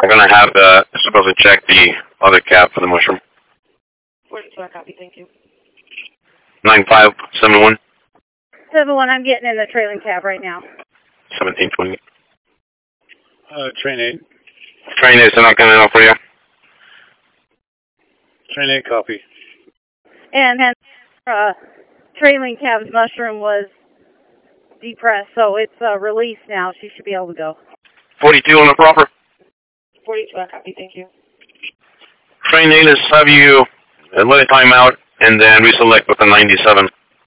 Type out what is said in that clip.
I'm going to have supposed to check the other cab for the mushroom. 42, I copy, thank you. 9571. 71, I'm getting in the trailing cab right now. 1720. Train 8. Train is not coming out for you. Train 8, copy. And trailing cab's mushroom was depressed, so it's released now. She should be able to go. 42 on the proper. 42, I copy, thank you. Train 8 is have you let a time out and then reselect with the 97.